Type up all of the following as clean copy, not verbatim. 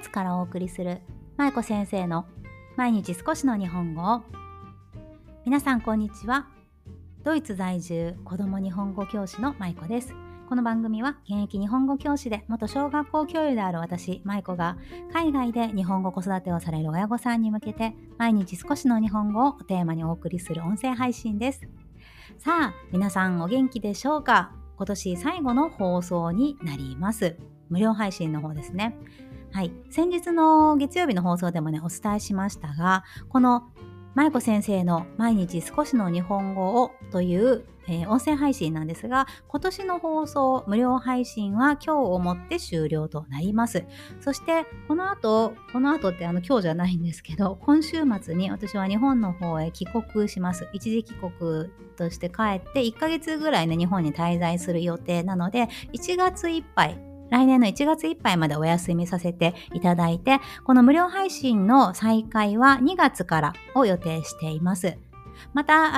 イツからお送りするまいこ先生の毎日少しの日本語を。皆さんこんにちは。ドイツ在住子ども日本語教師のまいこです。この番組は現役日本語教師で元小学校教諭である私まいこが海外で日本語子育てをされる親御さんに向けて毎日少しの日本語をテーマにお送りする音声配信です。さあ皆さんお元気でしょうか。今年最後の放送になります。無料配信の方ですね。はい、先日の月曜日の放送でもねお伝えしましたが、このまいこ先生の毎日少しの日本語をという、音声配信なんですが、今年の放送無料配信は今日をもって終了となります。そしてこの後って今日じゃないんですけど、今週末に私は日本の方へ帰国します。一時帰国として帰って1ヶ月ぐらいね日本に滞在する予定なので、来年の1月いっぱいまでお休みさせていただいて、この無料配信の再開は2月からを予定しています。また、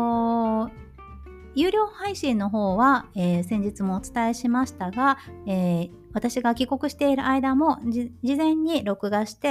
有料配信の方は、先日もお伝えしましたが、私が帰国している間も事前に録音して、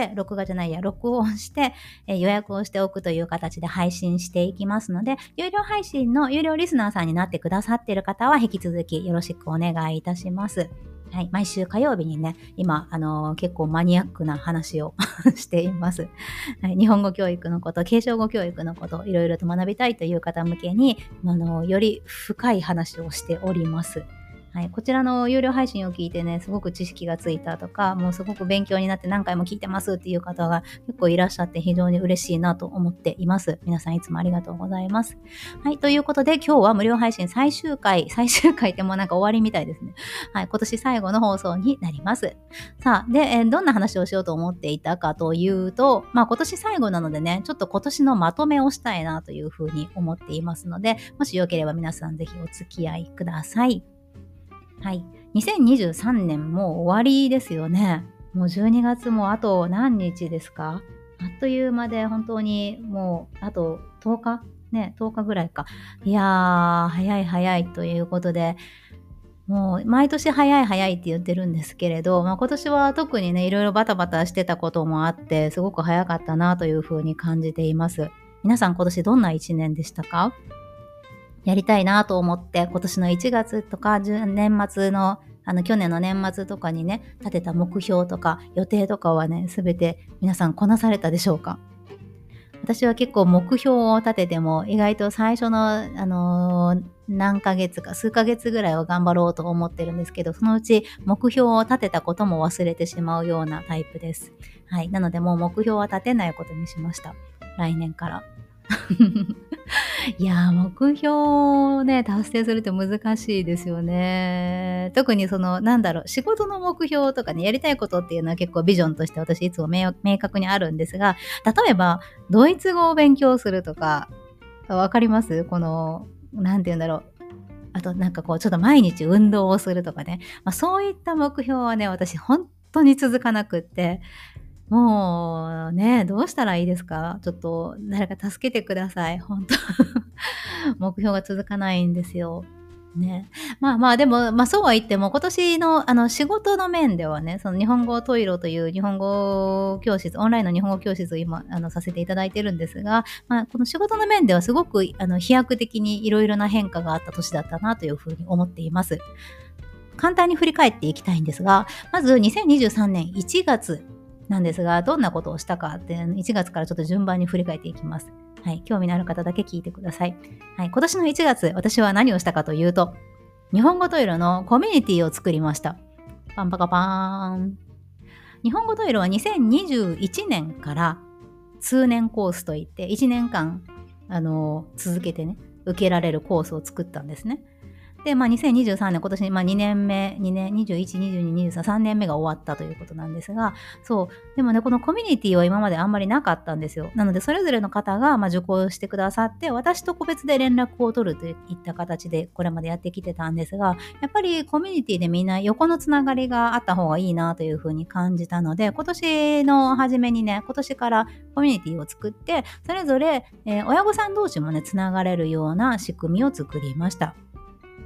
予約をしておくという形で配信していきますので、有料配信の有料リスナーさんになってくださっている方は引き続きよろしくお願いいたします。はい、毎週火曜日にね、今、結構マニアックな話をしています。はい、日本語教育のこと、継承語教育のこと、いろいろと学びたいという方向けに、より深い話をしております。はい、こちらの有料配信を聞いてね、すごく知識がついたとか、もうすごく勉強になって何回も聞いてますっていう方が結構いらっしゃって非常に嬉しいなと思っています。皆さんいつもありがとうございます。はい、ということで今日は無料配信最終回ってもうなんか終わりみたいですね。はい、今年最後の放送になります。さあ、で、どんな話をしようと思っていたかというと、今年最後なのでね、ちょっと今年のまとめをしたいなというふうに思っていますので、もしよければ皆さんぜひお付き合いください。はい、2023年もう終わりですよね。もう12月もあと何日ですか？あっという間で本当にもうあと10日ね、10日ぐらいか。いやー、早いということで、もう毎年早いって言ってるんですけれど、今年は特にね、いろいろバタバタしてたこともあって、すごく早かったなというふうに感じています。皆さん今年どんな1年でしたか？やりたいなと思って今年の1月とか年末の去年の年末とかにね立てた目標とか予定とかはね全て皆さんこなされたでしょうか？私は結構目標を立てても意外と最初の何ヶ月か数ヶ月ぐらいは頑張ろうと思ってるんですけど、そのうち目標を立てたことも忘れてしまうようなタイプです。はい、なのでもう目標は立てないことにしました。来年からいやー、目標をね、達成するって難しいですよね。特に仕事の目標とかね、やりたいことっていうのは結構ビジョンとして私いつも明確にあるんですが、例えば、ドイツ語を勉強するとか、わかります？なんて言うんだろう。あとちょっと毎日運動をするとかね。そういった目標はね、私本当に続かなくって、もうね、どうしたらいいですか？ちょっと誰か助けてください。本当目標が続かないんですよ。ね。でも、そうは言っても今年の仕事の面ではね、その日本語トイロという日本語教室、オンラインの日本語教室を今させていただいてるんですが、この仕事の面ではすごく飛躍的にいろいろな変化があった年だったなというふうに思っています。簡単に振り返っていきたいんですが、まず2023年1月なんですが、どんなことをしたかって1月からちょっと順番に振り返っていきます。はい、興味のある方だけ聞いてください。はい、今年の1月、私は何をしたかというと、日本語トイロのコミュニティを作りました。パンパカパーン。日本語トイロは2021年から通年コースといって1年間続けてね受けられるコースを作ったんですね。で、2023年、今年2年目、21、22、23、3年目が終わったということなんですが、そう。でもね、このコミュニティは今まであんまりなかったんですよ。なので、それぞれの方が受講してくださって、私と個別で連絡を取るといった形で、これまでやってきてたんですが、やっぱりコミュニティでみんな横のつながりがあった方がいいなというふうに感じたので、今年の初めにね、今年からコミュニティを作って、それぞれ、親御さん同士もね、つながれるような仕組みを作りました。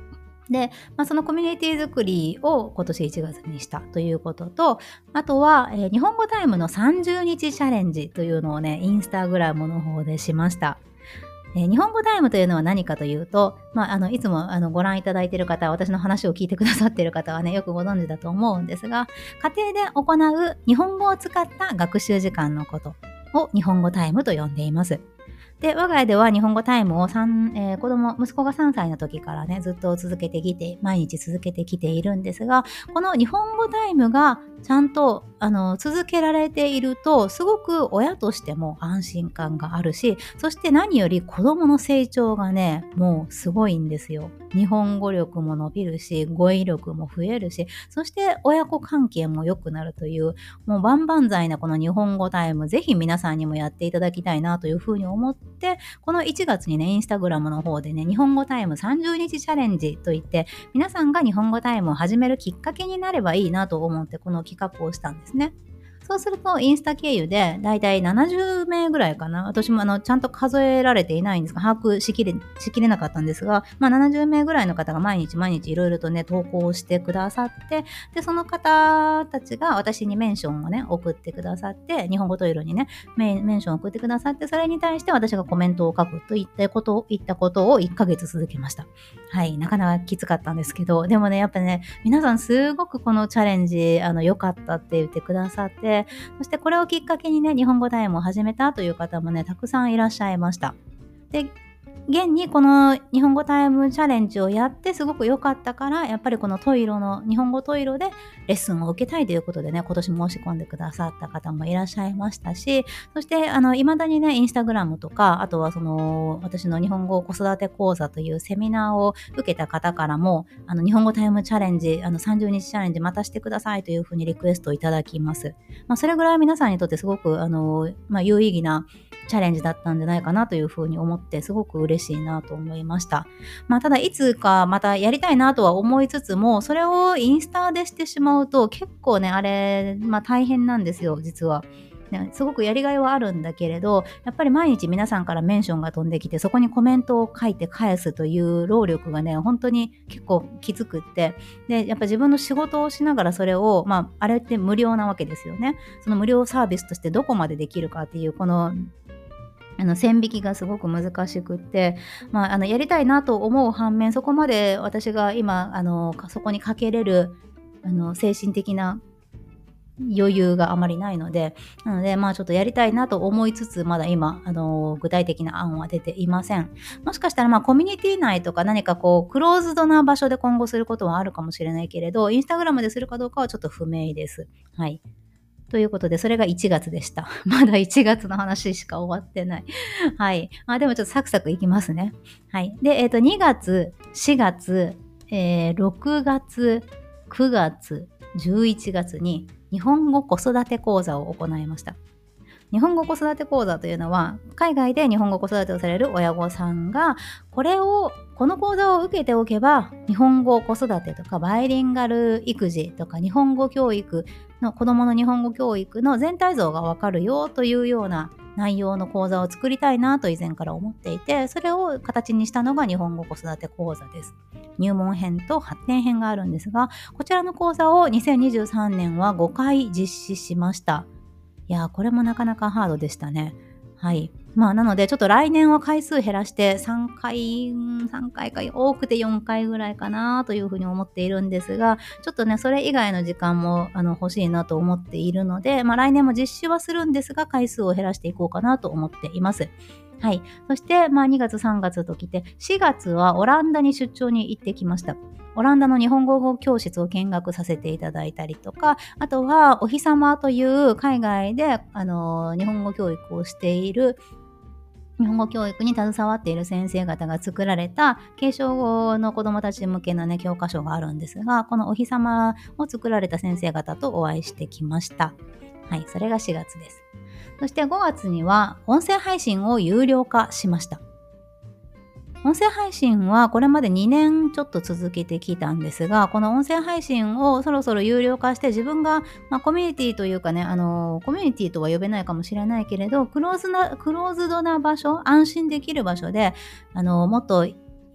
で、そのコミュニティ作りを今年1月にしたということと、あとは、日本語タイムの30日チャレンジというのをね、インスタグラムの方でしました。日本語タイムというのは何かというと、いつもご覧いただいている方、私の話を聞いてくださっている方はね、よくご存知だと思うんですが、家庭で行う日本語を使った学習時間のことを日本語タイムと呼んでいます。で、我が家では日本語タイムを息子が3歳の時からね、ずっと毎日続けてきているんですが、この日本語タイムがちゃんと、続けられていると、すごく親としても安心感があるし、そして何より子供の成長がね、もうすごいんですよ。日本語力も伸びるし、語彙力も増えるし、そして親子関係も良くなるという、もう万々歳なこの日本語タイム、ぜひ皆さんにもやっていただきたいなというふうに思って、この1月にね、インスタグラムの方でね、日本語タイム30日チャレンジといって、皆さんが日本語タイムを始めるきっかけになればいいなと思って、この企画をしたんですね。そうすると、インスタ経由で、だいたい70名ぐらいかな。私もちゃんと数えられていないんですが、把握しきれなかったんですが、70名ぐらいの方が毎日いろいろとね、投稿してくださって、で、その方たちが私にメンションをね、送ってくださって、日本語トイレにね、メンションを送ってくださって、それに対して私がコメントを書くといったことを1ヶ月続けました。はい、なかなかきつかったんですけど、でもね、やっぱね、皆さんすごくこのチャレンジ、良かったって言ってくださって、そしてこれをきっかけにね、日本語タイムを始めたという方もね、たくさんいらっしゃいました。で、現にこの日本語タイムチャレンジをやってすごく良かったから、やっぱりこの日本語トイロでレッスンを受けたいということでね、今年申し込んでくださった方もいらっしゃいましたし、そして未だにね、インスタグラムとか、あとは私の日本語子育て講座というセミナーを受けた方からも、日本語タイムチャレンジ、30日チャレンジまたしてくださいというふうにリクエストをいただきます。それぐらい皆さんにとってすごく有意義なチャレンジだったんじゃないかなというふうに思って、すごく嬉しいなと思いました。ただいつかまたやりたいなとは思いつつも、それをインスタでしてしまうと結構ね、あれ、大変なんですよ、実は。すごくやりがいはあるんだけれど、やっぱり毎日皆さんからメンションが飛んできて、そこにコメントを書いて返すという労力がね、本当に結構きつくって、で、やっぱ自分の仕事をしながらそれを、あれって無料なわけですよね。その無料サービスとしてどこまでできるかっていう、この線引きがすごく難しくって、やりたいなと思う反面、そこまで私が今、そこにかけれる、精神的な余裕があまりないので、ちょっとやりたいなと思いつつ、まだ今、具体的な案は出ていません。もしかしたら、コミュニティ内とか何かクローズドな場所で今後することはあるかもしれないけれど、インスタグラムでするかどうかはちょっと不明です。はい。ということで、それが1月でした。まだ1月の話しか終わってない。はい。でもちょっとサクサクいきますね。はい。で、2月、4月、6月、9月、11月に日本語子育て講座を行いました。日本語子育て講座というのは、海外で日本語子育てをされる親御さんが、この講座を受けておけば、日本語子育てとかバイリンガル育児とか日本語教育の子供の日本語教育の全体像がわかるよというような内容の講座を作りたいなと以前から思っていて、それを形にしたのが日本語子育て講座です。入門編と発展編があるんですが、こちらの講座を2023年は5回実施しました。いやー、これもなかなかハードでしたね。はい。なので、ちょっと来年は回数減らして3回か、多くて4回ぐらいかなというふうに思っているんですが、ちょっとね、それ以外の時間も欲しいなと思っているので、来年も実施はするんですが、回数を減らしていこうかなと思っています。はい。そして、2月3月ときて、4月はオランダに出張に行ってきました。オランダの日本語教室を見学させていただいたりとか、あとはおひさまという海外で日本語教育をしている、日本語教育に携わっている先生方が作られた継承語の子どもたち向けのね、教科書があるんですが、このおひさまを作られた先生方とお会いしてきました。はい、それが4月です。そして5月には音声配信を有料化しました。音声配信はこれまで2年ちょっと続けてきたんですが、この音声配信をそろそろ有料化して、自分が、コミュニティというかね、コミュニティとは呼べないかもしれないけれど、クローズドな場所、安心できる場所で、もっと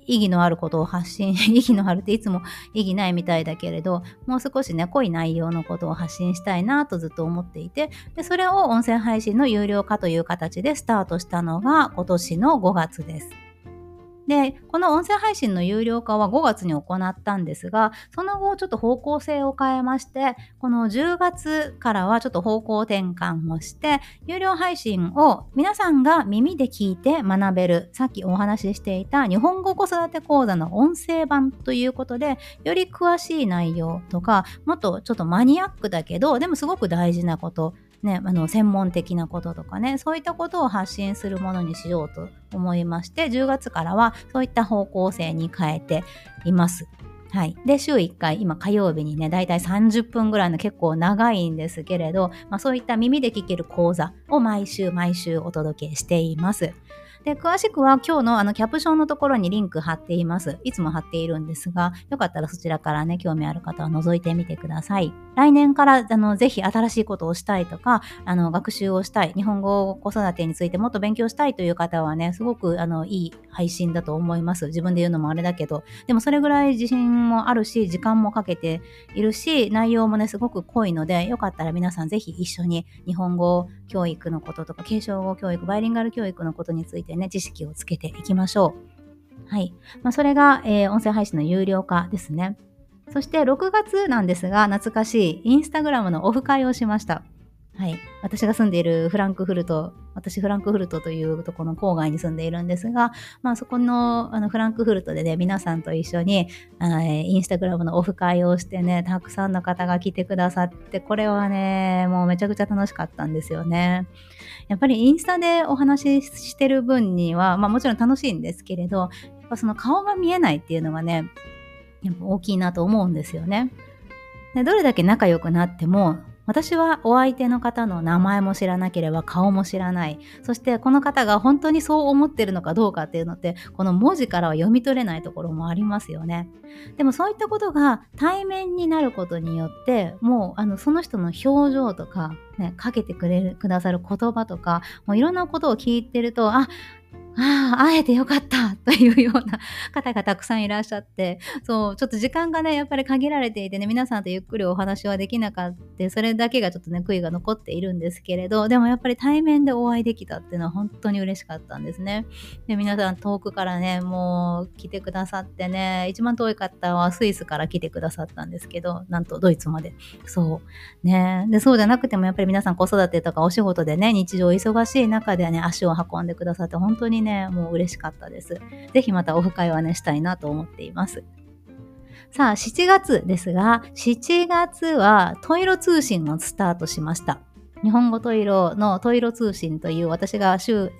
意義のあることを発信意義のあるっていつも意義ないみたいだけれど、もう少しね濃い内容のことを発信したいなとずっと思っていて、でそれを音声配信の有料化という形でスタートしたのが今年の5月です。で、この音声配信の有料化は5月に行ったんですが、その後ちょっと方向性を変えまして、この10月からはちょっと方向転換をして、有料配信を皆さんが耳で聞いて学べる、さっきお話ししていた日本語子育て講座の音声版ということで、より詳しい内容とか、もっとちょっとマニアックだけど、でもすごく大事なこと、ね、専門的なこととかね、そういったことを発信するものにしようと思いまして、10月からはそういった方向性に変えています。はい。で、週1回、今火曜日にね、だいたい30分ぐらいの結構長いんですけれど、そういった耳で聞ける講座を毎週お届けしています。で、詳しくは今日のキャプションのところにリンク貼っています。いつも貼っているんですが、よかったらそちらからね、興味ある方は覗いてみてください。来年からぜひ新しいことをしたいとか、学習をしたい、日本語子育てについてもっと勉強したいという方はね、すごくいい配信だと思います。自分で言うのもあれだけど、でもそれぐらい自信もあるし、時間もかけているし、内容もね、すごく濃いので、よかったら皆さんぜひ一緒に日本語教育のこととか、継承語教育、バイリンガル教育のことについてね、知識をつけていきましょう。はい。それが、音声配信の有料化ですね。そして6月なんですが、懐かしいインスタグラムのオフ会をしました。はい。私が住んでいるフランクフルトというところの郊外に住んでいるんですが、そこのフランクフルトでね、皆さんと一緒にインスタグラムのオフ会をしてね、たくさんの方が来てくださって、これはね、もうめちゃくちゃ楽しかったんですよね。やっぱりインスタでお話ししてる分には、もちろん楽しいんですけれど、やっぱその顔が見えないっていうのがね、やっぱ大きいなと思うんですよね。で、どれだけ仲良くなっても、私はお相手の方の名前も知らなければ顔も知らない。そしてこの方が本当にそう思ってるのかどうかっていうのって、この文字からは読み取れないところもありますよね。でもそういったことが対面になることによって、もうその人の表情とか、ね、かけてくださる言葉とか、もういろんなことを聞いてると、会えてよかったというような方がたくさんいらっしゃって、そう、ちょっと時間がね、やっぱり限られていてね、皆さんとゆっくりお話はできなかった、それだけがちょっとね、悔いが残っているんですけれど、でもやっぱり対面でお会いできたっていうのは本当に嬉しかったんですね。で、皆さん遠くからね、もう来てくださってね、一番遠い方はスイスから来てくださったんですけど、なんとドイツまで。そう。ね。で、そうじゃなくてもやっぱり皆さん子育てとかお仕事でね、日常忙しい中でね、足を運んでくださって本当にね、もう嬉しかったです。ぜひまたオフ会はね、したいなと思っています。さあ、7月ですが、7月はトイロ通信をスタートしました。日本語トイロのトイロ通信という私が月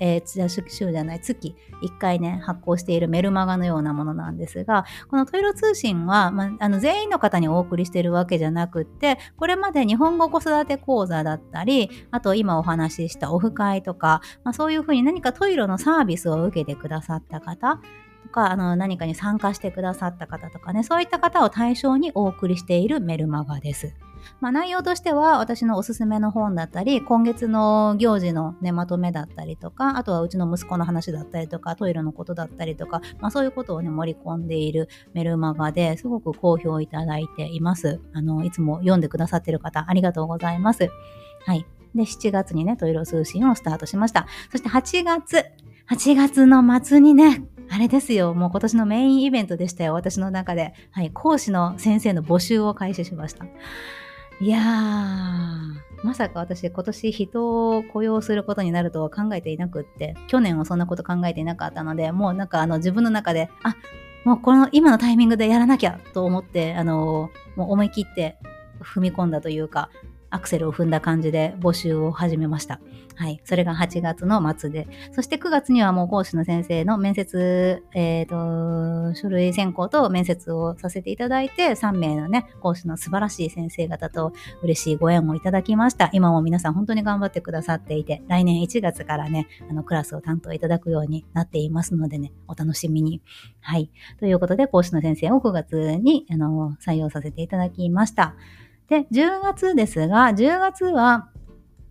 1回ね、発行しているメルマガのようなものなんですが、このトイロ通信は、全員の方にお送りしているわけじゃなくって、これまで日本語子育て講座だったり、あと今お話ししたオフ会とか、そういうふうに何かトイロのサービスを受けてくださった方、とか何かに参加してくださった方とかね、そういった方を対象にお送りしているメルマガです。内容としては私のおすすめの本だったり、今月の行事のね、まとめだったりとか、あとはうちの息子の話だったりとか、トイレのことだったりとか、そういうことをね、盛り込んでいるメルマガですごく好評いただいています。いつも読んでくださっている方、ありがとうございます。はい。で、7月にね、トイロ通信をスタートしました。そして8月の末にね、あれですよ、もう今年のメインイベントでしたよ、私の中で。はい、講師の先生の募集を開始しました。いやー、まさか私今年人を雇用することになるとは考えていなくって、去年はそんなこと考えていなかったので、もうなんか自分の中で、もうこの今のタイミングでやらなきゃと思って、もう思い切って踏み込んだというか、アクセルを踏んだ感じで募集を始めました。はい。それが8月の末で。そして9月にはもう講師の先生の面接、書類選考と面接をさせていただいて、3名のね、講師の素晴らしい先生方と嬉しいご縁をいただきました。今も皆さん本当に頑張ってくださっていて、来年1月からね、クラスを担当いただくようになっていますのでね、お楽しみに。はい。ということで、講師の先生を9月に、採用させていただきました。で、10月ですが、10月は、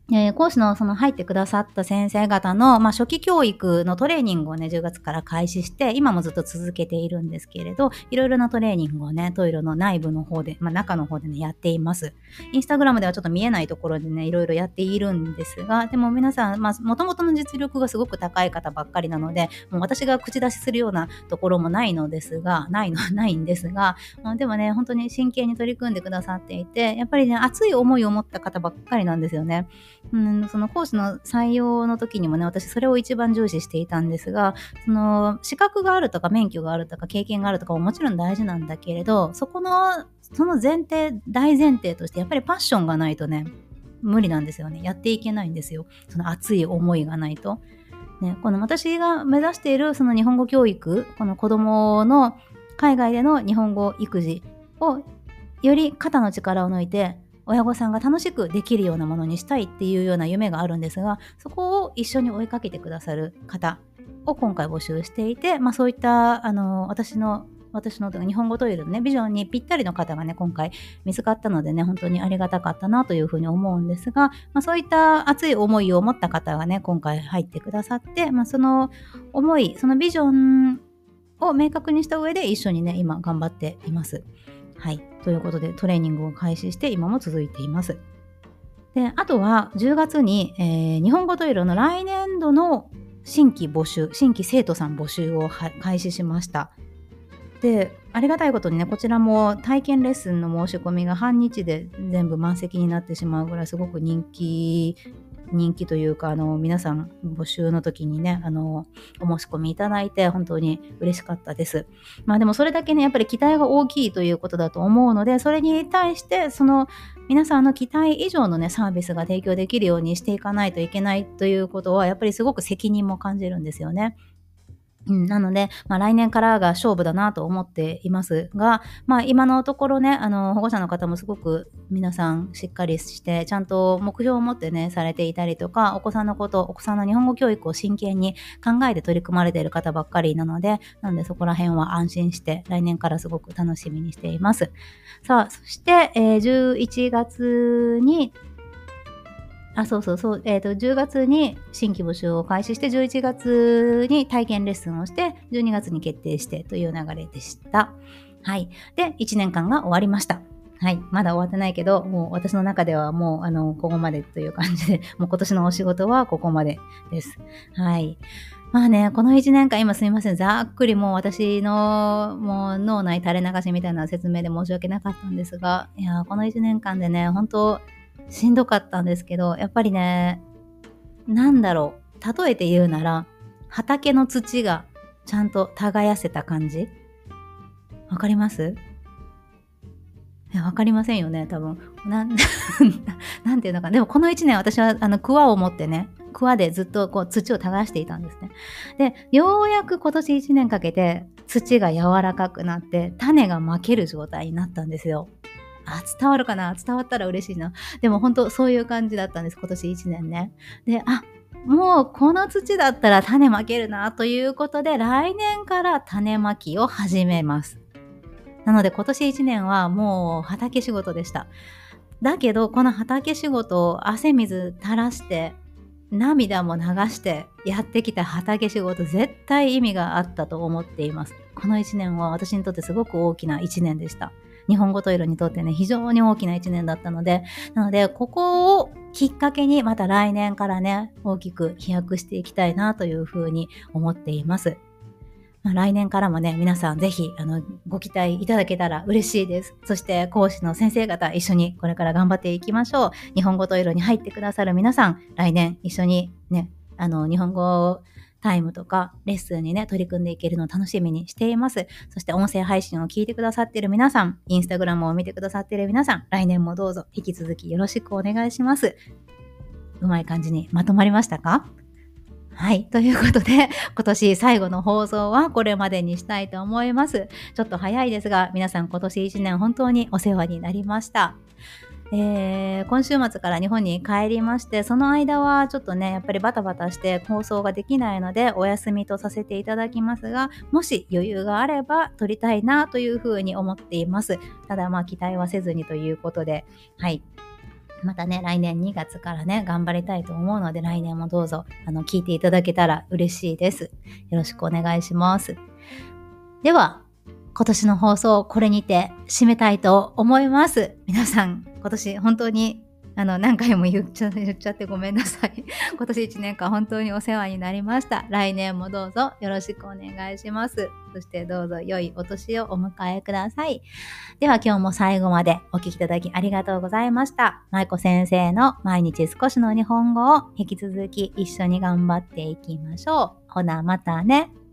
講師のその入ってくださった先生方の、初期教育のトレーニングをね、10月から開始して、今もずっと続けているんですけれど、いろいろなトレーニングをね、トイレの内部の方で、中の方でね、やっています。インスタグラムではちょっと見えないところでね、いろいろやっているんですが、でも皆さん、元々の実力がすごく高い方ばっかりなので、もう私が口出しするようなところもないんですが、でもね、本当に真剣に取り組んでくださっていて、やっぱりね、熱い思いを持った方ばっかりなんですよね。その講師の採用の時にもね、私それを一番重視していたんですが、その資格があるとか免許があるとか経験があるとかももちろん大事なんだけれど、その大前提としてやっぱりパッションがないとね、無理なんですよね。やっていけないんですよ。その熱い思いがないと。ね、この私が目指しているその日本語教育、この子供の海外での日本語育児をより肩の力を抜いて親御さんが楽しくできるようなものにしたいっていうような夢があるんですが、そこを一緒に追いかけてくださる方を今回募集していて、そういった私の日本語トイレのねビジョンにぴったりの方がね今回見つかったのでね、本当にありがたかったなというふうに思うんですが、そういった熱い思いを持った方がね今回入ってくださって、その思い、そのビジョンを明確にした上で一緒にね今頑張っています。はい。ということでトレーニングを開始して今も続いています。で、あとは10月に、日本語トイレの来年度の新規生徒さん募集を開始しました。で、ありがたいことにね、こちらも体験レッスンの申し込みが半日で全部満席になってしまうぐらいすごく人気というか、皆さん募集の時にね、お申し込みいただいて本当に嬉しかったです。でもそれだけね、やっぱり期待が大きいということだと思うので、それに対してその皆さんの期待以上のね、サービスが提供できるようにしていかないといけないということは、やっぱりすごく責任も感じるんですよね。なので、来年からが勝負だなと思っていますが、今のところね、保護者の方もすごく皆さんしっかりして、ちゃんと目標を持ってね、されていたりとか、お子さんの日本語教育を真剣に考えて取り組まれている方ばっかりなので、そこら辺は安心して、来年からすごく楽しみにしています。さあ、そして、11月に、10月に新規募集を開始して、11月に体験レッスンをして、12月に決定してという流れでした。はい。で、1年間が終わりました。はい。まだ終わってないけど、もう私の中ではもう、ここまでという感じで、もう今年のお仕事はここまでです。はい。この1年間、今すみません。ざっくりもう私のもう脳内垂れ流しみたいな説明で申し訳なかったんですが、いや、この1年間でね、本当しんどかったんですけど、やっぱりね、例えて言うなら、畑の土がちゃんと耕せた感じ？わかります？わかりませんよね、多分。なんていうのかな。でもこの1年私は桑を持ってね、桑でずっとこう土を耕していたんですね。で、ようやく今年1年かけて土が柔らかくなって種がまける状態になったんですよ。伝わるかな？伝わったら嬉しいな。でも本当そういう感じだったんです、今年1年ね。で、もうこの土だったら種まけるなということで、来年から種まきを始めます。なので今年1年はもう畑仕事でした。だけど、この畑仕事を汗水垂らして、涙も流してやってきた畑仕事、絶対意味があったと思っています。この1年は私にとってすごく大きな1年でした。日本語トイレにとってね、非常に大きな1年だったので、ここをきっかけにまた来年からね、大きく飛躍していきたいなというふうに思っています。来年からもね、皆さんぜひご期待いただけたら嬉しいです。そして講師の先生方、一緒にこれから頑張っていきましょう。日本語トイレに入ってくださる皆さん、来年一緒にね、日本語タイムとかレッスンにね、取り組んでいけるのを楽しみにしています。そして音声配信を聞いてくださっている皆さん、インスタグラムを見てくださっている皆さん、来年もどうぞ引き続きよろしくお願いします。うまい感じにまとまりましたか？はい。ということで、今年最後の放送はこれまでにしたいと思います。ちょっと早いですが、皆さん今年1年本当にお世話になりました。今週末から日本に帰りまして、その間はちょっとね、やっぱりバタバタして放送ができないので、お休みとさせていただきますが、もし余裕があれば撮りたいなというふうに思っています。ただ期待はせずにということで、はい。 またね、来年2月からね、頑張りたいと思うので、来年もどうぞ、聞いていただけたら嬉しいです。よろしくお願いします。では、今年の放送、これにて締めたいと思います。皆さん、今年本当に何回も言っちゃってごめんなさい。今年1年間本当にお世話になりました。来年もどうぞよろしくお願いします。そしてどうぞ良いお年をお迎えください。では今日も最後までお聞きいただきありがとうございました。舞子先生の毎日少しの日本語を引き続き一緒に頑張っていきましょう。ほなまたね。